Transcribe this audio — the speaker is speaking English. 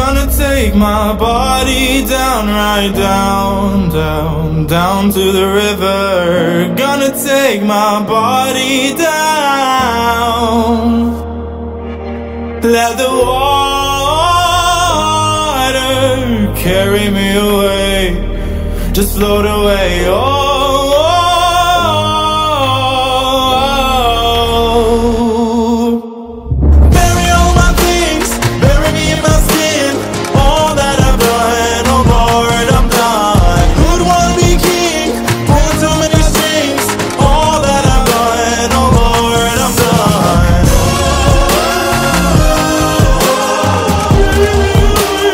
Gonna take my body down, right down, down, down to the river. Gonna take my body down. Let the water carry me away, just float away. Oh,